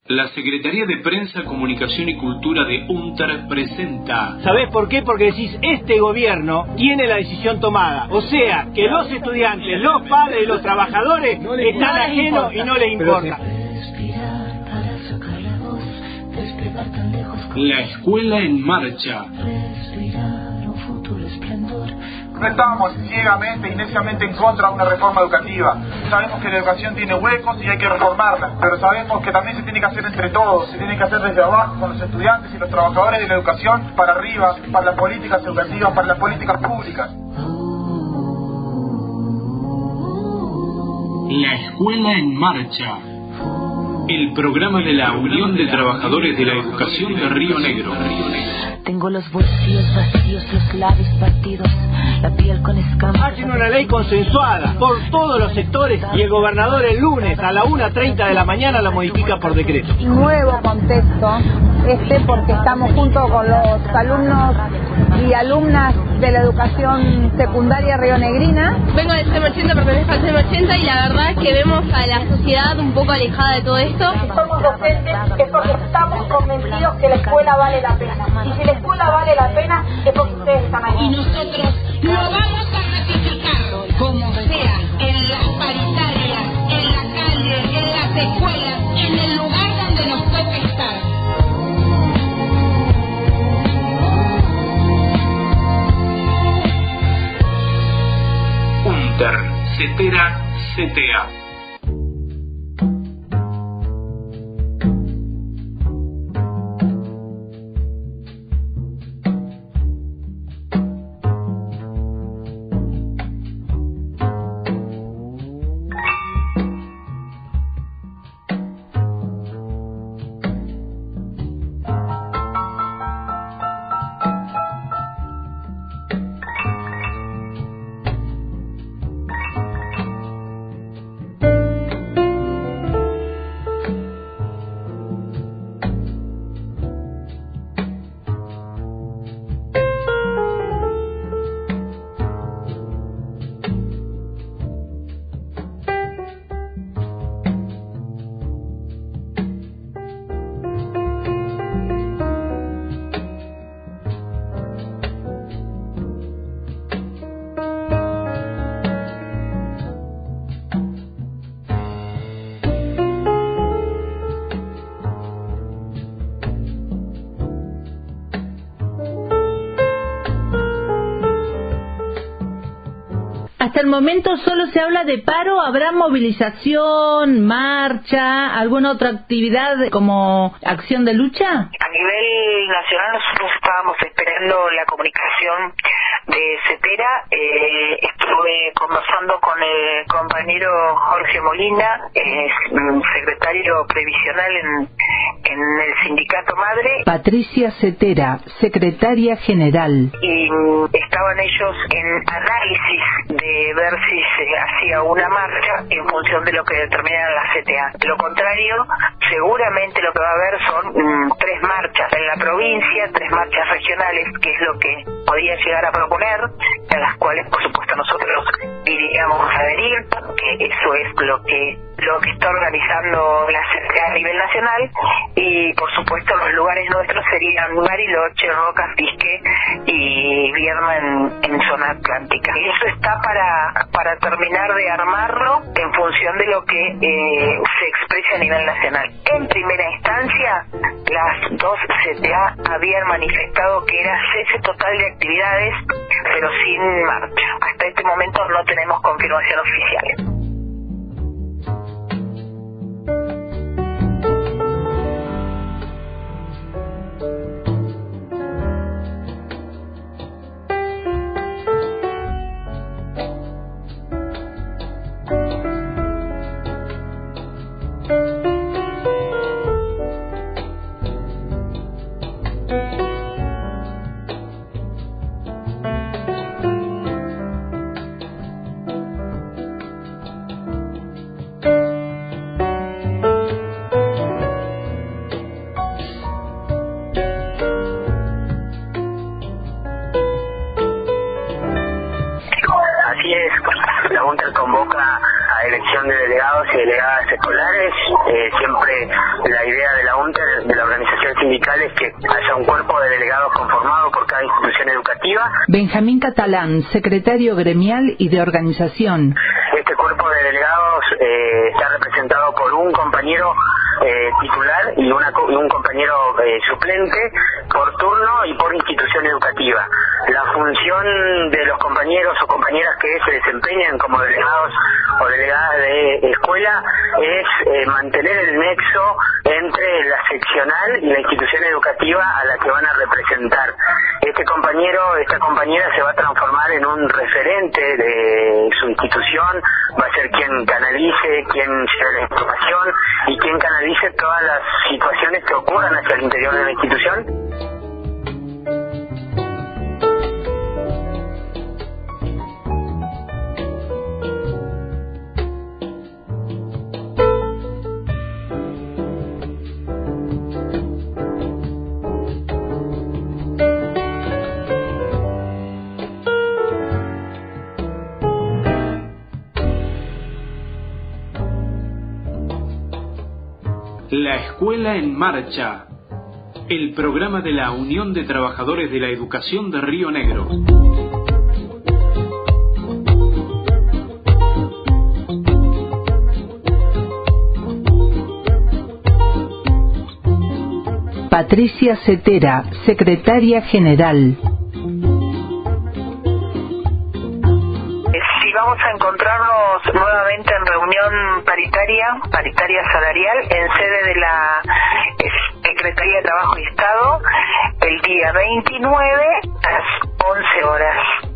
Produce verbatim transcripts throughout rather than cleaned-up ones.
La Secretaría de Prensa, Comunicación y Cultura de UNTER presenta... ¿Sabés por qué? Porque decís, este gobierno tiene la decisión tomada. O sea, que los estudiantes, los padres y los trabajadores no están ajenos y no les importa. La Escuela en Marcha. No estamos ciegamente y neciamente en contra de una reforma educativa. Sabemos que la educación tiene huecos y hay que reformarla, pero sabemos que también se tiene que hacer entre todos, se tiene que hacer desde abajo con los estudiantes y los trabajadores de la educación para arriba, para las políticas educativas, para las políticas públicas. La Escuela en Marcha. El programa de la Unión de Trabajadores de la Educación de Río Negro. Tengo los bolsillos vacíos, los labios partidos, la piel con escamas. Hacen una ley consensuada por todos los sectores y el gobernador el lunes a la una treinta de la mañana la modifica por decreto. Nuevo contexto este porque estamos junto con los alumnos y alumnas de la educación secundaria rionegrina. Vengo del C M ochenta, pertenezco al C M ochenta y la verdad es que vemos a la sociedad un poco alejada de todo esto. Si somos docentes es porque estamos convencidos que la escuela vale la pena. Y si la escuela vale la pena es porque ustedes están ahí. Y nosotros lo vamos a ratificar, como sea, en las paritarias, en la calle, en las escuelas, en el lugar donde nos toque estar. UNTER, CETERA, C T A. Hasta el momento solo se habla de paro. ¿Habrá movilización, marcha, alguna otra actividad como acción de lucha? A nivel nacional nosotros estábamos esperando la comunicación de CETERA. Eh, estuve conversando con el compañero Jorge Molina, eh, secretario previsional en, en el sindicato madre. Patricia Cetera, secretaria general. Y estaban ellos en análisis de ver si se hacía una marcha en función de lo que determinara la C T A. De lo contrario, seguramente lo que va a haber son mm, tres marchas en la provincia, tres marchas regionales, que es lo que podía llegar a proponer, a las cuales por supuesto nosotros iríamos a adherir, porque eso es lo que lo que está organizando la C T A a nivel nacional. Y por supuesto los lugares nuestros serían Bariloche, Roca, Fisque y Vierma en, en zona atlántica. Y eso está para para terminar de armarlo en función de lo que eh, se expresa a nivel nacional. En primera instancia, las dos C T A habían manifestado que era cese total de actividades, pero sin marcha. Hasta este momento no tenemos confirmación oficial. sindicales que haya un cuerpo de delegados conformado por cada institución educativa. Benjamín Catalán, secretario gremial y de organización. Este cuerpo de delegados eh, está representado por un compañero eh, titular y, una, y un compañero eh, suplente por turno y por institución educativa. La función de los compañeros o compañeras que se desempeñan como delegados o delegadas de escuela es eh, mantener el nexo entre la seccional y la institución educativa a la que van a representar. Este compañero, esta compañera se va a transformar en un referente de su institución, va a ser quien canalice, quien lleve la información y quien canalice todas las situaciones que ocurran hacia el interior de la institución. La Escuela en Marcha, el programa de la Unión de Trabajadores de la Educación de Río Negro. Patricia Cetera, secretaria general. Vamos a encontrarnos nuevamente en reunión paritaria, paritaria salarial, en sede de la Secretaría de Trabajo y Estado, el día veintinueve a las once horas.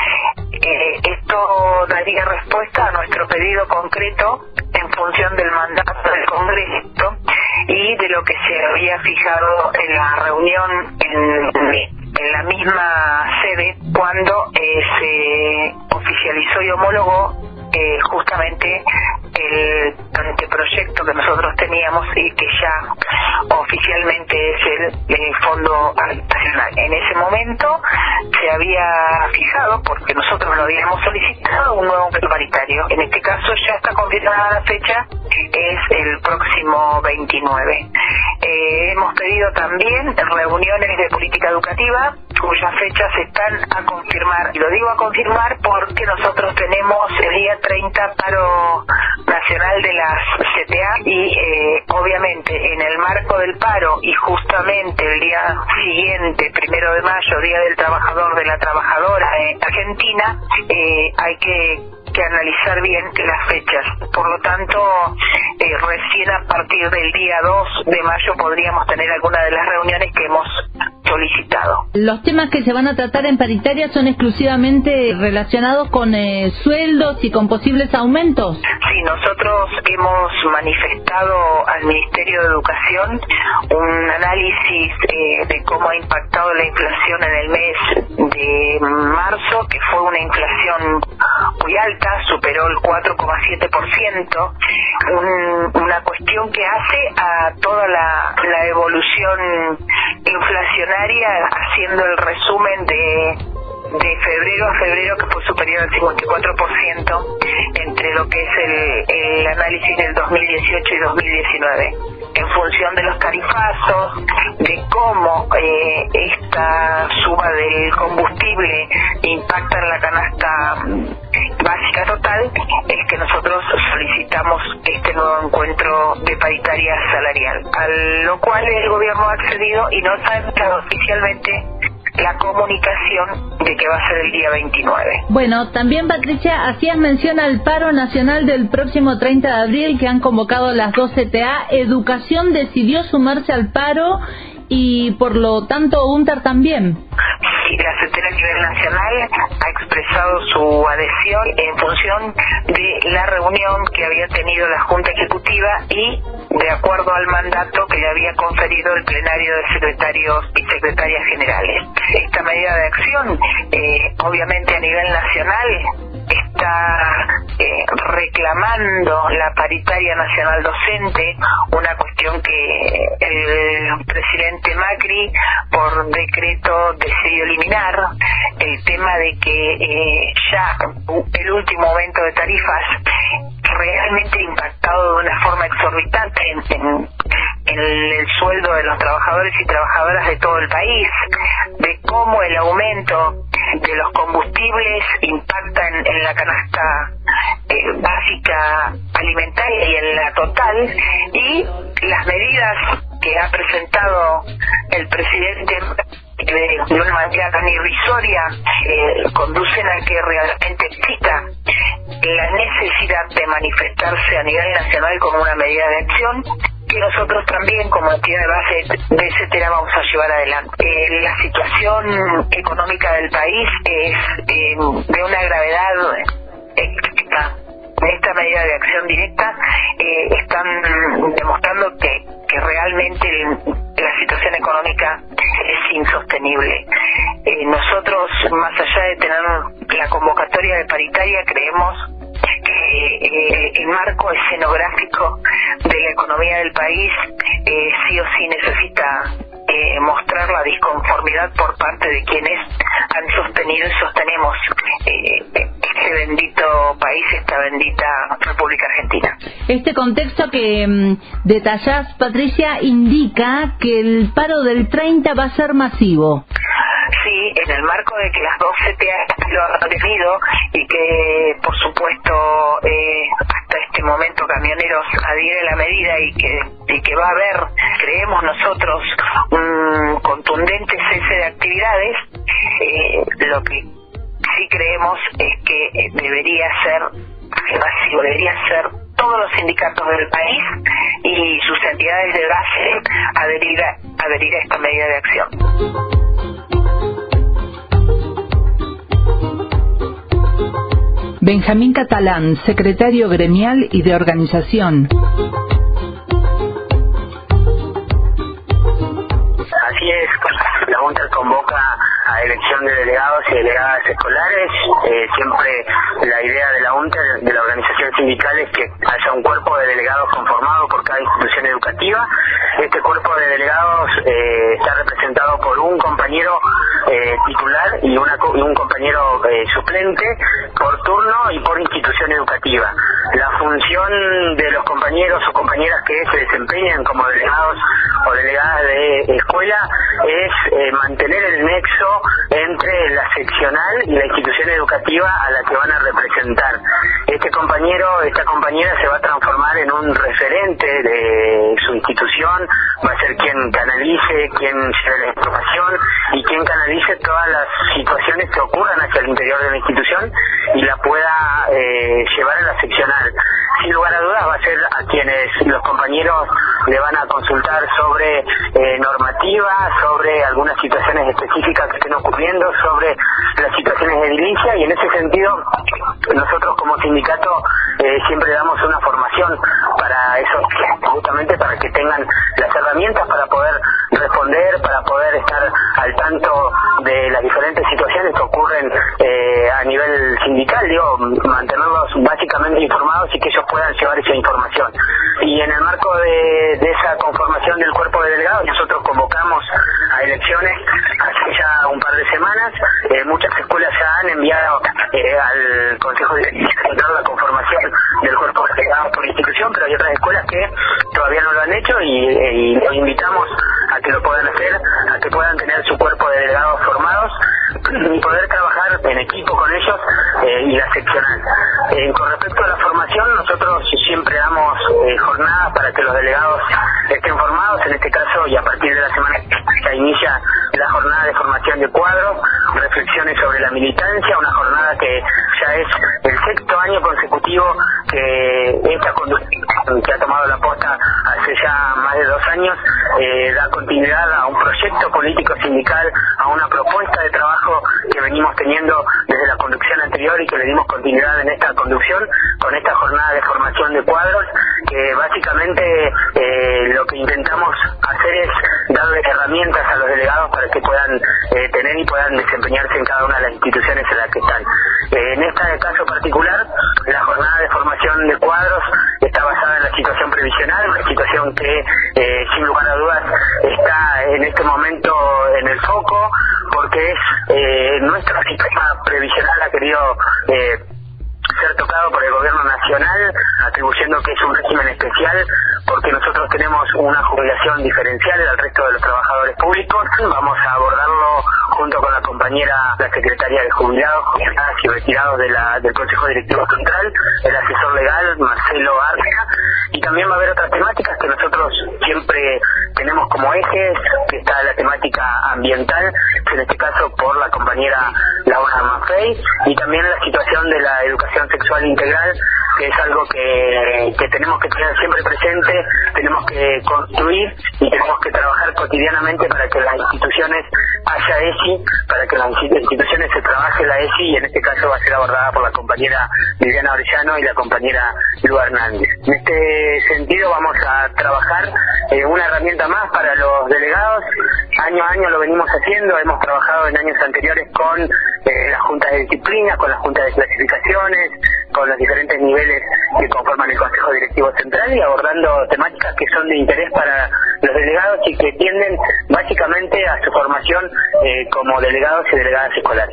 Eh, esto daría respuesta a nuestro pedido concreto en función del mandato del Congreso y de lo que se había fijado en la reunión en en la misma sede cuando eh, se oficializó y homologó eh, justamente el anteproyecto que nosotros teníamos y que ya oficialmente es el, el Fondo Habitacional. En ese momento se había fijado, porque nosotros lo habíamos solicitado, un nuevo aumento paritario. En este caso ya está confirmada la fecha, es el próximo veintinueve. Eh, hemos pedido también reuniones de política educativa cuyas fechas están a confirmar. Y lo digo a confirmar porque nosotros tenemos el día treinta paro nacional de las C T A y eh, obviamente en el marco del paro y justamente el día siguiente, primero de mayo, Día del Trabajador, de la Trabajadora en Argentina, eh, hay que que analizar bien las fechas. Por lo tanto, eh, recién a partir del día dos de mayo podríamos tener alguna de las reuniones que hemos solicitado. Los temas que se van a tratar en paritaria son exclusivamente relacionados con eh, sueldos y con posibles aumentos. Sí, nosotros hemos manifestado al Ministerio de Educación un análisis eh, de cómo ha impactado la inflación en el mes de marzo, que fue una inflación muy alta, superó el cuatro coma siete por ciento, un, una cuestión que hace a toda la, la evolución inflacionaria, haciendo el resumen de de febrero a febrero, que fue superior al cincuenta y cuatro por ciento entre lo que es el, el análisis del dos mil dieciocho y dos mil diecinueve, en función de los tarifazos, de cómo eh, esta suba del combustible impacta en la canasta básica total, es que nosotros solicitamos este nuevo encuentro de paritaria salarial, a lo cual el gobierno ha accedido y nos ha enviado oficialmente la comunicación de que va a ser el día veintinueve. Bueno, también, Patricia, hacías mención al paro nacional del próximo treinta de abril que han convocado las dos C T A. Educación decidió sumarse al paro y por lo tanto UNTAR también. Sí, la C T A a nivel nacional ha expresado su adhesión en función de la reunión que había tenido la Junta Ejecutiva y de acuerdo al mandato que le había conferido el plenario de secretarios y secretarias generales. Esta medida de acción, eh, obviamente a nivel nacional, está eh, reclamando la paritaria nacional docente, una cuestión que el presidente Macri por decreto decidió eliminar, el tema de que eh, ya el último aumento de tarifas realmente impactado de una forma exorbitante en, en, en el sueldo de los trabajadores y trabajadoras de todo el país, de cómo el aumento de los combustibles impacta en, en la canasta eh, básica alimentaria y en la total, y las medidas que ha presentado el presidente de, de una manera tan irrisoria eh, conducen a que realmente exista la necesidad de manifestarse a nivel nacional como una medida de acción que nosotros también como entidad de base de ese tema vamos a llevar adelante. Eh, la situación económica del país es eh, de una gravedad extrema. En esta medida de acción directa eh, están demostrando que, que realmente la situación económica es insostenible. Eh, nosotros, más allá de tener la convocatoria de paritaria, creemos que eh, el marco escenográfico de la economía del país eh, sí o sí necesita eh, mostrar la disconformidad por parte de quienes han sostenido y sostenemos eh, este bendito país, esta bendita República Argentina. Este contexto que um, detallás, Patricia, indica que el paro del treinta va a ser masivo. Sí, en el marco de que las dos C T A lo han definido y que, por supuesto, eh, hasta este momento Camioneros adhiere a la medida y que, y que va a haber, creemos nosotros, un contundente cese de actividades, eh, lo que sí creemos es que debería ser masivo, debería ser todos los sindicatos del país y sus entidades de base adherir a, adherir a esta medida de acción. Benjamín Catalán, secretario gremial y de organización. Así es, la Junta convoca a elección de delegados y delegadas escolares. Eh, siempre la idea de la Junta, de la organización sindical, es que haya un cuerpo de delegados conformado por cada institución educativa. Este cuerpo de delegados eh, está representado por un compañero eh, titular y, una, y un compañero eh, suplente por turno y por institución educativa. La función de los compañeros o compañeras que se desempeñan como delegados o delegadas de escuela es eh, mantener el nexo entre la seccional y la institución educativa a la que van a representar. Este compañero, esta compañera se va a transformar en un referente de su institución, va a ser quien canalice, quien lleve la información y quien canalice todas las situaciones que ocurran hacia el interior de la institución y la pueda eh, llevar a la seccional. Sin lugar a dudas va a ser a quienes los compañeros le van a consultar sobre eh, normativa, sobre algunas situaciones específicas que estén ocurriendo, sobre las situaciones de edilicia, y en ese sentido nosotros como sindicato eh, siempre damos una formación para eso, justamente para que tengan las herramientas para poder responder, para poder estar al tanto de las diferentes situaciones que ocurren eh, a nivel sindical, digo, mantenerlos básicamente informados y que ellos puedan llevar esa información. Y en el marco de, de esa conformación del cuerpo de delegados, nosotros convocamos a elecciones hace ya un par de semanas. Eh, muchas escuelas ya han enviado eh, al Consejo Directivo la conformación del cuerpo de delegados por institución, pero hay otras escuelas que todavía no lo han hecho y, y los invitamos a que lo puedan hacer, a que puedan tener su cuerpo de delegados formados y poder trabajar en equipo con ellos eh, y la seccional. Eh, con respecto a la formación, nosotros siempre damos eh, jornadas para que los delegados estén formados. En este caso, y a partir de la semana que inicia la jornada de formación de cuadros, reflexiones sobre la militancia, una jornada que ya es el sexto año consecutivo que esta conducción que ha tomado la posta hace ya más de dos años eh, da continuidad a un proyecto político sindical, a una propuesta de trabajo que venimos teniendo desde la conducción anterior y que le dimos continuidad en esta conducción con esta jornada de formación de cuadros, que básicamente eh, lo que intentamos hacer es darle herramientas a los delegados para que puedan eh, tener y puedan desempeñarse en cada una de las instituciones en las que están. Eh, en este caso particular, la jornada de formación de cuadros está basada en la situación previsional, una situación que eh, sin lugar a dudas está en este momento en el foco, porque es eh, nuestro sistema previsional ha querido eh, ser convocado por el gobierno nacional, atribuyendo que es un régimen especial porque nosotros tenemos una jubilación diferencial al resto de los trabajadores públicos. Vamos a abordarlo junto con la compañera, la secretaria de jubilados, jubiladas y retirados de la, del Consejo Directivo Central, el asesor legal Marcelo Arca, y también va a haber otras temáticas que nosotros siempre tenemos como ejes, que está la temática ambiental, en este caso por la compañera Laura Maffei, y también la situación de la educación sexual integral, que es algo que, que tenemos que tener siempre presente, tenemos que construir y tenemos que trabajar cotidianamente para que las instituciones haya E S I, para que las instituciones se trabaje la E S I, y en este caso va a ser abordada por la compañera Viviana Orellano y la compañera Lu Hernández. En este sentido vamos a trabajar eh, una herramienta más para los delegados. Año a año lo venimos haciendo, hemos trabajado en años anteriores con eh, las juntas de disciplina, con las juntas de clasificaciones, con los diferentes niveles que conforman el Consejo Directivo Central, y abordando temáticas que son de interés para los delegados y que tienden básicamente a su formación eh, como delegados y delegadas escolares.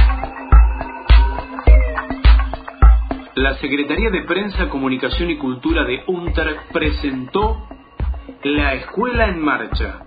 La Secretaría de Prensa, Comunicación y Cultura de UNTER presentó La Escuela en Marcha.